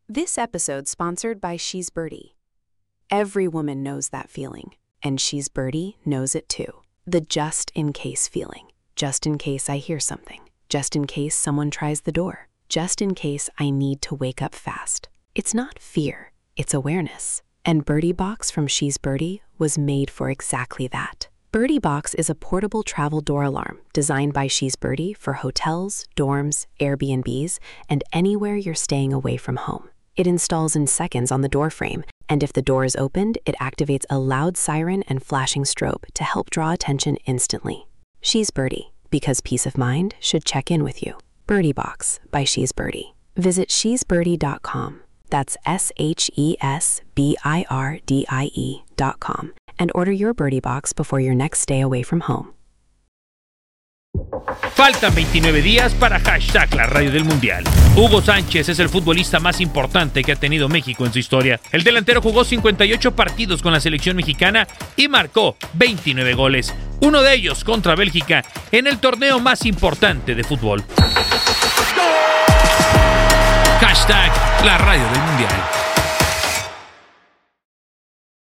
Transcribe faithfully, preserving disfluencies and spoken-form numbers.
This episode's sponsored by She's Birdie. Every woman knows that feeling, and She's Birdie knows it too. The just-in-case feeling. Just in case I hear something. Just in case someone tries the door. Just in case I need to wake up fast. It's not fear, it's awareness. And Birdie Box from She's Birdie was made for exactly that. Birdie Box is a portable travel door alarm designed by She's Birdie for hotels, dorms, Airbnbs, and anywhere you're staying away from home. It installs in seconds on the door frame, and if the door is opened, it activates a loud siren and flashing strobe to help draw attention instantly. She's Birdie, because peace of mind should check in with you. Birdie Box by She's Birdie. Visit she's birdie dot com. That's S H E S B I R D I E dot com. And order your Birdie Box before your next stay away from home. Faltan veintinueve días para hashtag la radio del Mundial. Hugo Sánchez es el futbolista más importante que ha tenido México en su historia. El delantero jugó cincuenta y ocho partidos con la selección mexicana y marcó veintinueve goles, uno de ellos contra Bélgica en el torneo más importante de fútbol. Hashtag la radio del Mundial.